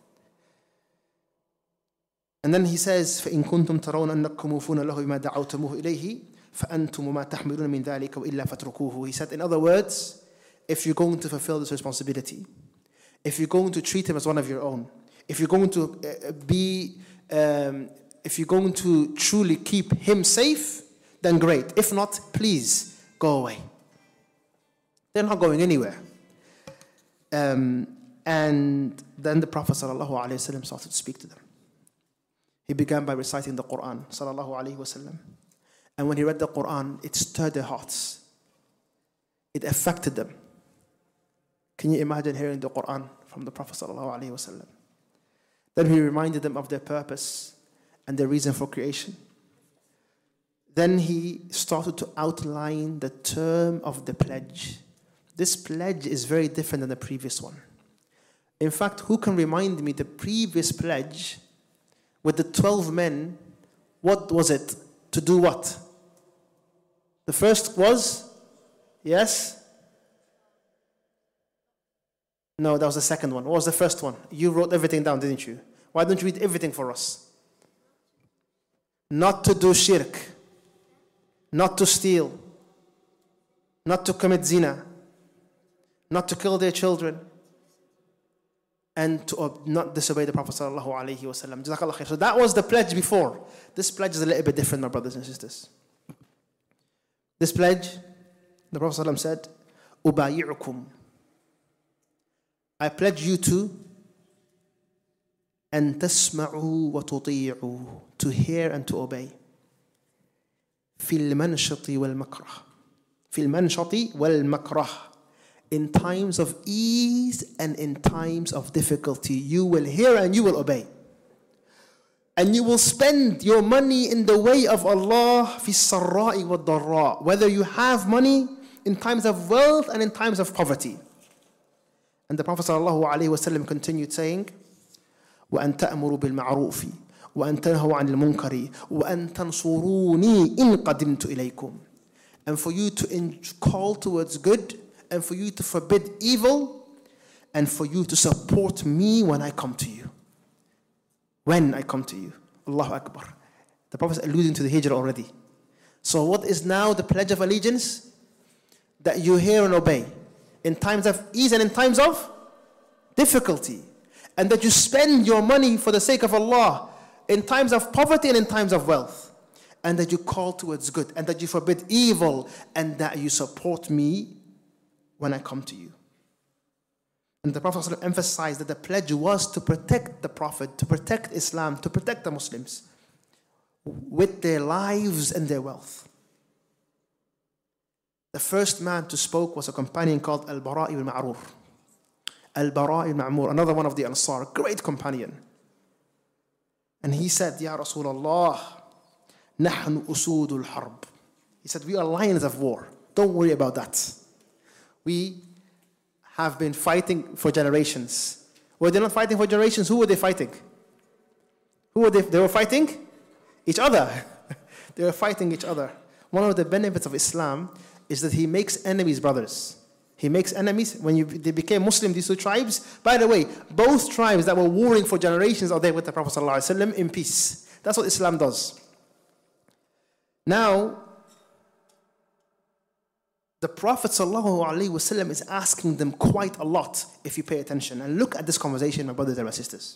And then he says, فَإِن كُنْتُمْ تَرَوْنَ أَنَّكُمْ مُوفُونَ لَهُ بِمَا دَعَوْتُمُوهُ إِلَيْهِ فَأَنْتُمُ مَا تَحْمِلُونَ مِنْ ذَلِكَ وَإِلَّا فَاتْرُكُوهُ. He said, in other words, if you're going to fulfill this responsibility, if you're going to treat him as one of your own, if you're going to uh, be, um, if you're going to truly keep him safe, then great. If not, please go away. They're not going anywhere. Um, and then the Prophet ﷺ started to speak to them. He began by reciting the Quran ﷺ. And when he read the Quran, it stirred their hearts. It affected them. Can you imagine hearing the Quran from the Prophet ﷺ? Then he reminded them of their purpose and their reason for creation. Then he started to outline the term of the pledge. This pledge is very different than the previous one. In fact, who can remind me the previous pledge with the twelve men, what was it? To do what? The first was, yes? No, that was the second one. What was the first one? You wrote everything down, didn't you? Why don't you read everything for us? Not to do shirk, not to steal, not to commit zina, not to kill their children, and to not disobey the Prophet sallallahu alaihi wasallam. Jazakallah khair. So that was the pledge before. This pledge is a little bit different, my brothers and sisters. This pledge, the Prophet sallallahu said, "Ubayi'ukum." I pledge you to أن تسمعوا وتطيعوا, to hear and to obey. في المنشط والمكره. في المنشط والمكره. In times of ease and in times of difficulty, you will hear and you will obey. And you will spend your money in the way of Allah في السراء والضراء, whether you have money in times of wealth and in times of poverty. And the Prophet ﷺ continued saying, وَأَن تَأْمُرُوا بِالْمَعْرُوفِ وَأَن تَنْهَوْا عَنِ الْمُنْكَرِ وَأَن تَنْصُرُونِي إِن قَدِمْتُ إِلَيْكُمْ. And for you to call towards good, and for you to forbid evil, and for you to support me when I come to you. When I come to you. Allahu Akbar. The Prophet is alluding to the hijrah already. So what is now the pledge of allegiance? That you hear and obey. In times of ease and in times of difficulty. And that you spend your money for the sake of Allah in times of poverty and in times of wealth. And that you call towards good. And that you forbid evil. And that you support me when I come to you. And the Prophet ﷺ emphasized that the pledge was to protect the Prophet, to protect Islam, to protect the Muslims with their lives and their wealth. The first man to spoke was a companion called Al-Bara ibn Ma'rur. Al-Bara ibn Ma'rur, another one of the Ansar, great companion. And he said, Ya Rasulullah, نحن أسود الحرب. He said, we are lions of war. Don't worry about that. We have been fighting for generations. Were they not fighting for generations? Who were they fighting? Who were they? They were fighting each other. They were fighting each other. One of the benefits of Islam is that he makes enemies brothers. He makes enemies. When you, they became Muslim, these two tribes, by the way, both tribes that were warring for generations are there with the Prophet ﷺ in peace. That's what Islam does. Now, the Prophet ﷺ is asking them quite a lot if you pay attention. And look at this conversation, my brothers and my sisters.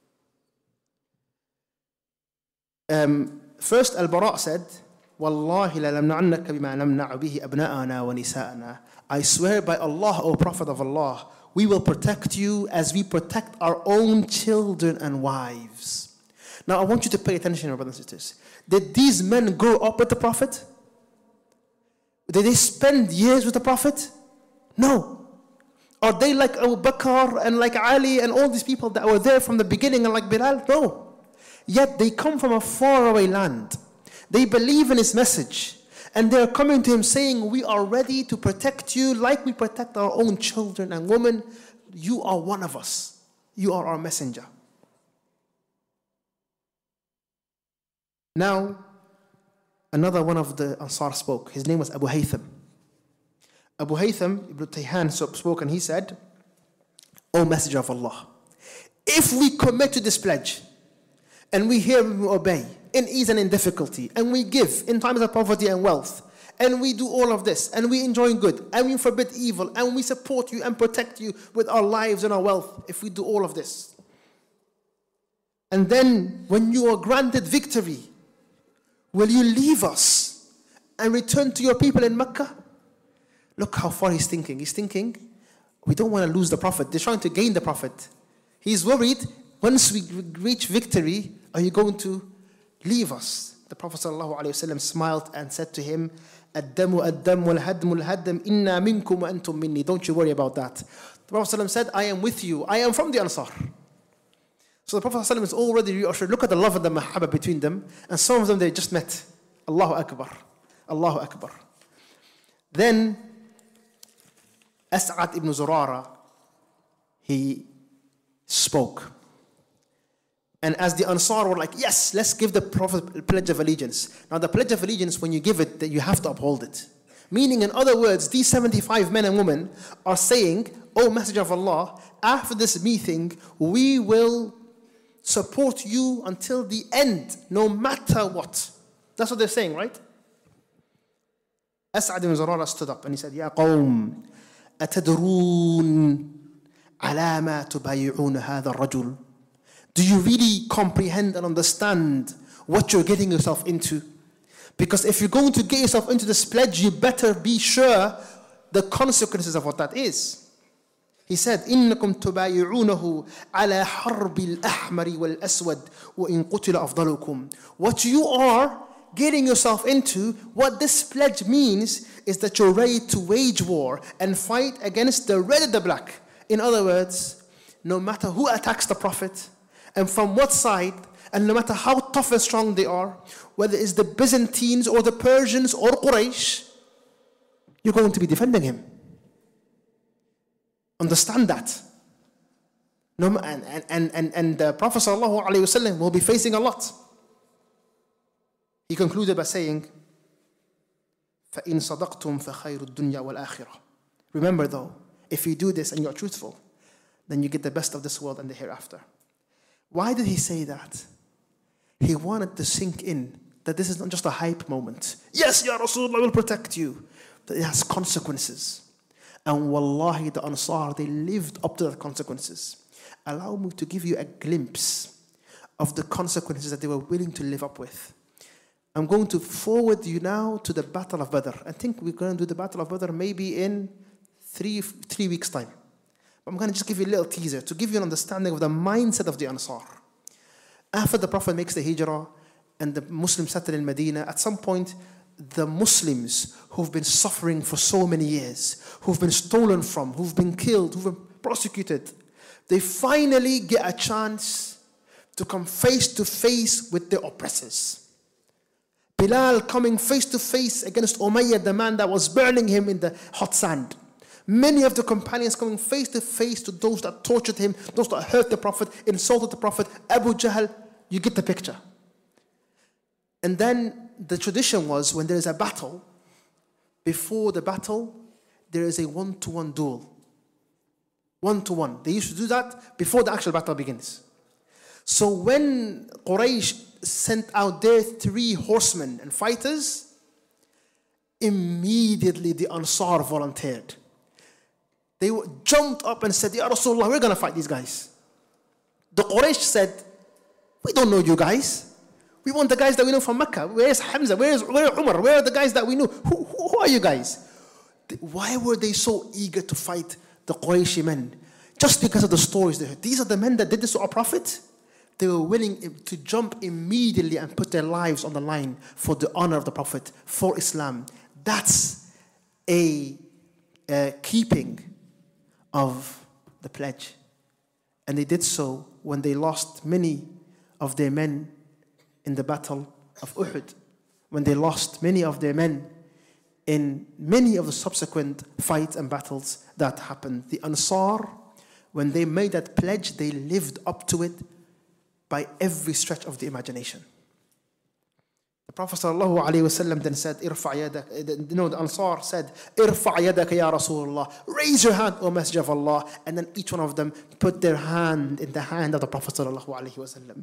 Um, first, Al-Bara said, وَاللَّهِ لَنَمْنَعَنَّكَ بِمَا نَمْنَعُ بِهِ أَبْنَاءَنَا وَنِسَاءَنَا. I swear by Allah, O Prophet of Allah, we will protect you as we protect our own children and wives. Now, I want you to pay attention, my brothers and sisters. Did these men grow up with the Prophet? Did they spend years with the Prophet? No. Are they like Abu Bakr and like Ali and all these people that were there from the beginning and like Bilal? No. Yet they come from a faraway land. They believe in his message. And they are coming to him saying, we are ready to protect you like we protect our own children and women. You are one of us. You are our messenger. Now, another one of the Ansar spoke. His name was Abu Haytham. Abu Haytham, Ibn Tayhan spoke and he said, O Messenger of Allah, if we commit to this pledge and we hear and we obey in ease and in difficulty, and we give in times of poverty and wealth, and we do all of this, and we enjoy good, and we forbid evil, and we support you and protect you with our lives and our wealth, if we do all of this. And then when you are granted victory, will you leave us and return to your people in Mecca? Look how far he's thinking. He's thinking, we don't want to lose the Prophet. They're trying to gain the Prophet. He's worried, once we reach victory, are you going to leave us? The Prophet ﷺ smiled and said to him, Ad-damu ad-damu al-hadmu al-haddam inna minkum wa antum minni. Don't you worry about that. The Prophet ﷺ said, I am with you. I am from the Ansar. So the Prophet ﷺ is already reassured. Look at the love and the mahabba between them. And some of them, they just met. Allahu Akbar. Allahu Akbar. Then, As'ad ibn Zurara, he spoke. And as the Ansar were like, yes, let's give the Prophet a pledge of allegiance. Now the pledge of allegiance, when you give it, that you have to uphold it. Meaning, in other words, these seventy-five men and women are saying, O Messenger of Allah, after this meeting, we will support you until the end, no matter what. That's what they're saying, right? As'ad ibn Zurara stood up and he said, Ya qawm, atadrun ala ma tubayi'un hadha ar-rajul. Do you really comprehend and understand what you're getting yourself into? Because if you're going to get yourself into this pledge, you better be sure the consequences of what that is. He said, إِنَّكُمْ تُبَايِعُونَهُ عَلَى حَرْبِ الْأَحْمَرِ وَالْأَسْوَدِ وَإِن قُتِلَ أَفْضَلُكُمْ. What you are getting yourself into, what this pledge means is that you're ready to wage war and fight against the red and the black. In other words, no matter who attacks the Prophet, and from what side, and no matter how tough and strong they are, whether it's the Byzantines or the Persians or Quraysh, you're going to be defending him. Understand that. No, and, and, and, and the Prophet ﷺ will be facing a lot. He concluded by saying, فَإِن صَدَقْتُمْ فَخَيْرُ الدُّنْيَا وَالْآخِرَةِ. Remember though, if you do this and you're truthful, then you get the best of this world and the hereafter. Why did he say that? He wanted to sink in that this is not just a hype moment. Yes, Ya Rasulullah, I will protect you. That it has consequences. And wallahi, the Ansar, they lived up to the consequences. Allow me to give you a glimpse of the consequences that they were willing to live up with. I'm going to forward you now to the Battle of Badr. I think we're going to do the Battle of Badr maybe in three, three weeks' time. I'm going to just give you a little teaser to give you an understanding of the mindset of the Ansar. After the Prophet makes the hijrah and the Muslims settle in Medina, at some point, the Muslims who've been suffering for so many years, who've been stolen from, who've been killed, who've been prosecuted, they finally get a chance to come face to face with the oppressors. Bilal coming face to face against Umayyad, the man that was burning him in the hot sand. Many of the companions coming face to face to those that tortured him, those that hurt the Prophet, insulted the Prophet, Abu Jahl. You get the picture. And then the tradition was when there is a battle, before the battle, there is a one-to-one duel. One-to-one. They used to do that before the actual battle begins. So when Quraysh sent out their three horsemen and fighters, immediately the Ansar volunteered. They jumped up and said, Ya Rasulullah, we're going to fight these guys. The Quraysh said, we don't know you guys. We want the guys that we know from Mecca. Where's Hamza? Where's where Umar? Where are the guys that we know? Who, who, who are you guys? Why were they so eager to fight the Qurayshi men? Just because of the stories they heard. These are the men that did this to our Prophet. They were willing to jump immediately and put their lives on the line for the honor of the Prophet, for Islam. That's a, a keeping of the pledge. And they did so when they lost many of their men in the battle of Uhud, when they lost many of their men in many of the subsequent fights and battles that happened. The Ansar, when they made that pledge, they lived up to it by every stretch of the imagination. The Prophet ﷺ then said, Irfa yadak, no, the Ansar said, Irfa yadaka ya Rasulullah, raise your hand, O Messenger of Allah. And then each one of them put their hand in the hand of the Prophet ﷺ.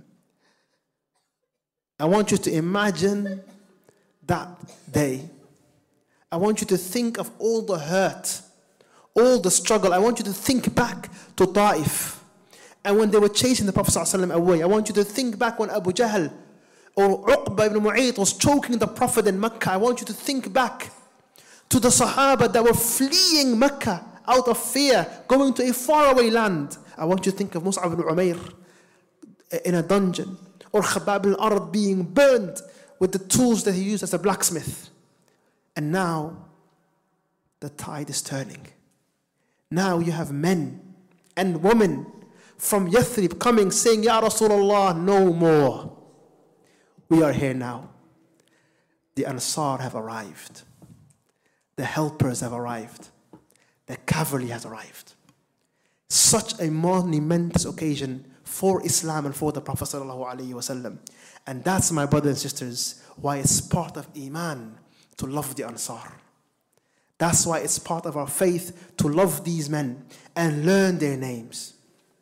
I want you to imagine that day. I want you to think of all the hurt, all the struggle. I want you to think back to Ta'if. And when they were chasing the Prophet ﷺ away, I want you to think back when Abu Jahl or Uqba ibn Mu'ayt was choking the Prophet in Mecca. I want you to think back to the Sahaba that were fleeing Mecca out of fear, going to a faraway land. I want you to think of Mus'ab ibn Umair in a dungeon, or Khabbab al-Ard being burned with the tools that he used as a blacksmith. And now, the tide is turning. Now you have men and women from Yathrib coming saying, Ya Rasulullah, no more. We are here now. The Ansar have arrived. The helpers have arrived. The cavalry has arrived. Such a monumentous occasion for Islam and for the Prophet ﷺ. And that's, my brothers and sisters, why it's part of Iman to love the Ansar. That's why it's part of our faith to love these men and learn their names.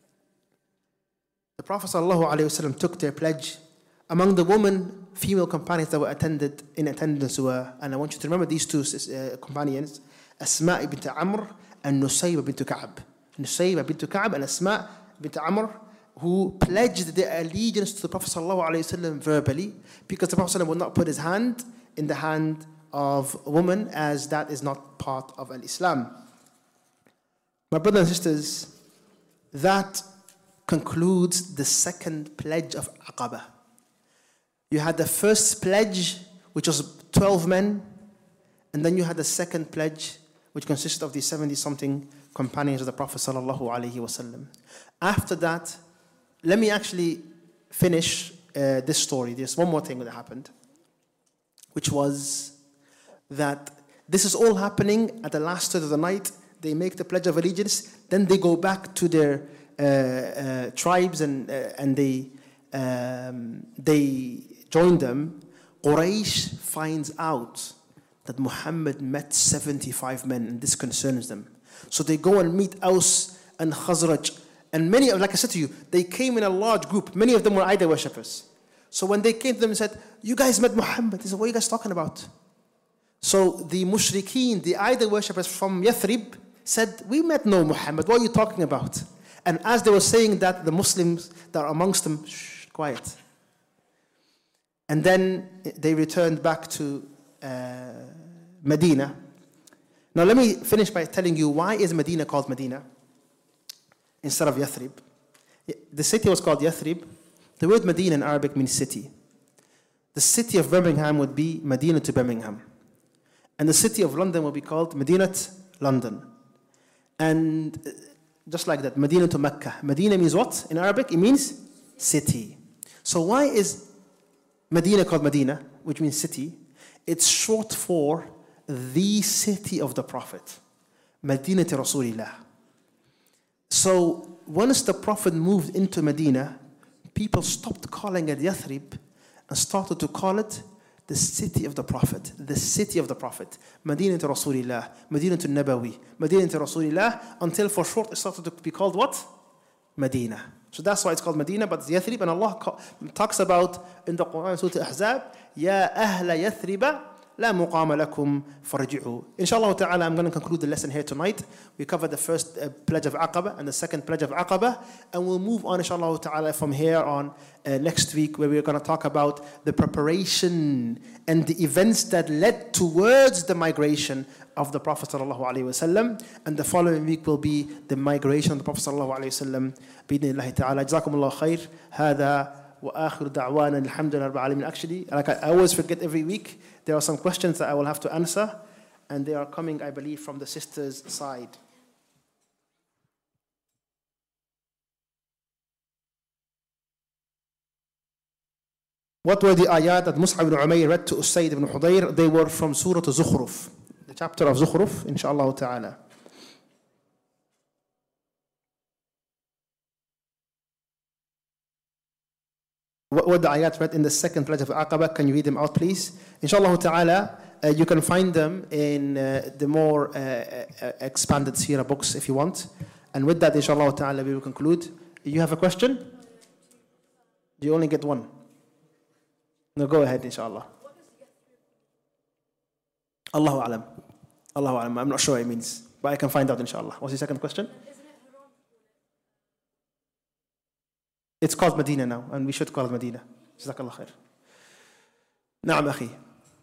The Prophet ﷺ took their pledge. Among the women, female companions that were attended in attendance were, and I want you to remember these two uh, companions, Asma bint Amr and Nusayba bint Ka'b. Nusayba bint Ka'b and Asma bint Amr, who pledged their allegiance to the Prophet ﷺ verbally, because the Prophet ﷺ would not put his hand in the hand of a woman, as that is not part of Islam. My brothers and sisters, that concludes the second pledge of Aqaba. You had the first pledge, which was twelve men, and then you had the second pledge, which consisted of the seventy-something companions of the Prophet ﷺ. After that, let me actually finish uh, this story. There's one more thing that happened, which was that this is all happening at the last third of the night. They make the Pledge of Allegiance, then they go back to their uh, uh, tribes and uh, and they um, they join them. Quraysh finds out that Muhammad met seventy-five men, and this concerns them. So they go and meet Aus and Khazraj. And many, like I said to you, they came in a large group. Many of them were idol worshippers. So when they came to them and said, you guys met Muhammad. They said, what are you guys talking about? So the mushrikeen, the idol worshippers from Yathrib said, we met no Muhammad. What are you talking about? And as they were saying that, the Muslims that are amongst them, shh, quiet. And then they returned back to uh, Medina. Now let me finish by telling you, why is Medina called Medina instead of Yathrib? The city was called Yathrib. The word Medina in Arabic means city. The city of Birmingham would be Medina to Birmingham. And the city of London would be called Medinat London. And just like that, Medina to Mecca. Medina means what in Arabic? It means city. So why is Medina called Medina, which means city? It's short for the city of the Prophet. Medina to Rasulillah. So once the Prophet moved into Medina, people stopped calling it Yathrib and started to call it the city of the Prophet, the city of the Prophet, Medina to Rasulullah, Medina to Nabawi, Medina to Rasulullah, until for short it started to be called what? Medina. So that's why it's called Medina, but it's Yathrib, and Allah talks about in the Quran, Surah Al-Ahzab, Ya ahla Yathriba, la muqama lakum farji'u. Inshallah ta'ala, I'm going to conclude the lesson here tonight. We covered the first uh, pledge of Aqaba and the second pledge of Aqaba, and we'll move on inshallah ta'ala from here on uh, next week, where we're going to talk about the preparation and the events that led towards the migration of the Prophet sallallahu alaihi wasallam, and the following week will be the migration of the Prophet sallallahu alaihi wasallam. Bi-idhnillahi ta'ala. Jazakumullah khair. Hada wa akhiru da'wana alhamdulillahi rabbil alamin. Actually, like I, I always forget every week, there are some questions that I will have to answer, and they are coming, I believe, from the sisters' side. What were the ayat that Mus'ab ibn Umayr read to Usayd ibn Hudayr? They were from Surah Zukhruf, the chapter of Zukhruf, inshallah ta'ala. What were the ayat read in the second pledge of Aqaba? Can you read them out, please? Inshallah ta'ala, uh, you can find them in uh, the more uh, uh, expanded seerah books if you want. And with that, inshallah ta'ala, we will conclude. You have a question? Do you only get one? No, go ahead, inshallah. Allahu alam. Allahu alam. I'm not sure what it means, but I can find out, inshallah. What's the second question? It's called Medina now, and we should call it Medina. Jazakallah khair. Na'am, akhi.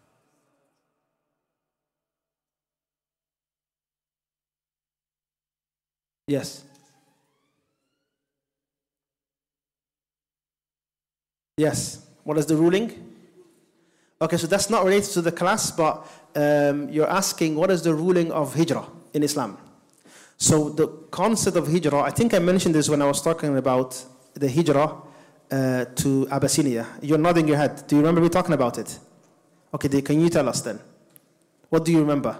Yes. Yes. What is the ruling? Okay, so that's not related to the class, but um, you're asking what is the ruling of hijrah in Islam. So the concept of hijrah, I think I mentioned this when I was talking about the hijrah uh, to Abyssinia. You're nodding your head. Do you remember me talking about it? Okay, can you tell us then? What do you remember?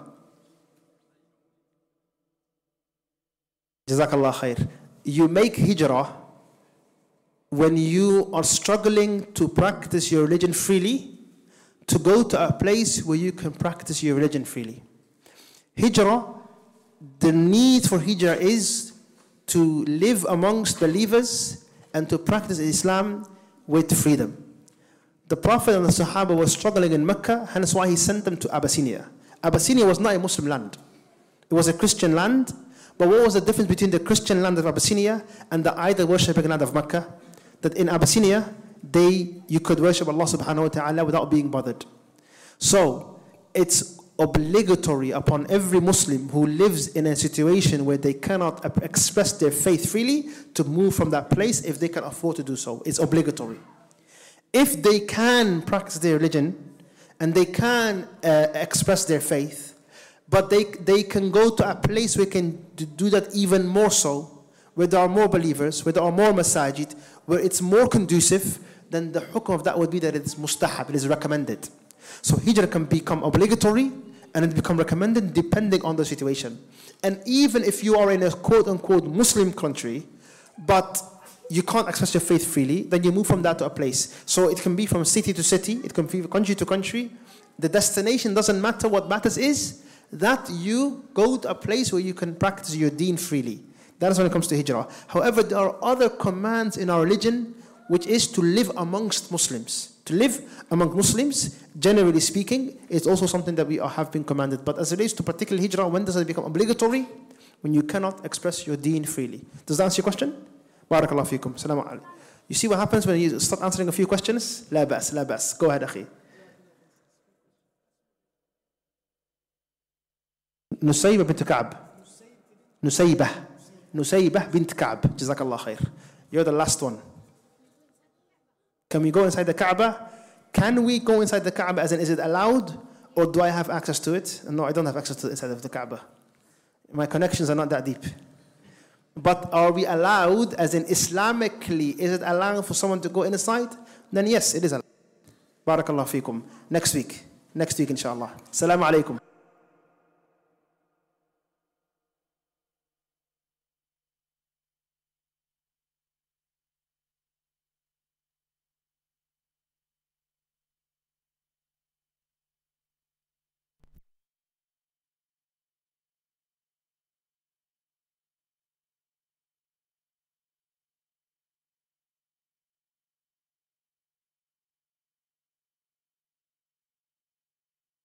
Jazakallah khair. You make hijrah when you are struggling to practice your religion freely, to go to a place where you can practice your religion freely. Hijrah, the need for hijrah is to live amongst believers and to practice Islam with freedom. The Prophet and the Sahaba were struggling in Mecca, hence why he sent them to Abyssinia. Abyssinia was not a Muslim land. It was a Christian land. But what was the difference between the Christian land of Abyssinia and the idol-worshipping land of Mecca? That in Abyssinia, they you could worship Allah subhanahu wa ta'ala without being bothered. So, it's obligatory upon every Muslim who lives in a situation where they cannot express their faith freely to move from that place if they can afford to do so. It's obligatory. If they can practice their religion and they can uh, express their faith, but they, they can go to a place where they can do that even more so, where there are more believers, where there are more masajid, where it's more conducive, then the hukm of that would be that it's mustahab, it is recommended. So hijrah can become obligatory and it become recommended depending on the situation. And even if you are in a quote-unquote Muslim country, but you can't express your faith freely, then you move from that to a place. So it can be from city to city, it can be country to country. The destination doesn't matter. What matters is that you go to a place where you can practice your deen freely. That is when it comes to hijrah. However, there are other commands in our religion, which is to live amongst Muslims. To live among Muslims, generally speaking, is also something that we are, have been commanded. But as it relates to particular hijrah, when does it become obligatory? When you cannot express your deen freely. Does that answer your question? Barakallahu feekum. Assalamu alaikum. You see what happens when you start answering a few questions? La bas, la bas. Go ahead, akhi. Nusaybah bint Ka'b. Nusaybah. Nusaybah bint Ka'b. Jazakallah khair. You're the last one. Can we go inside the Kaaba? Can we go inside the Kaaba as in, is it allowed? Or do I have access to it? No, I don't have access to the inside of the Kaaba. My connections are not that deep. But are we allowed, as in Islamically, is it allowed for someone to go inside? Then yes, it is allowed. Barakallahu feekum. Next week. Next week, inshallah. Assalamu alaikum.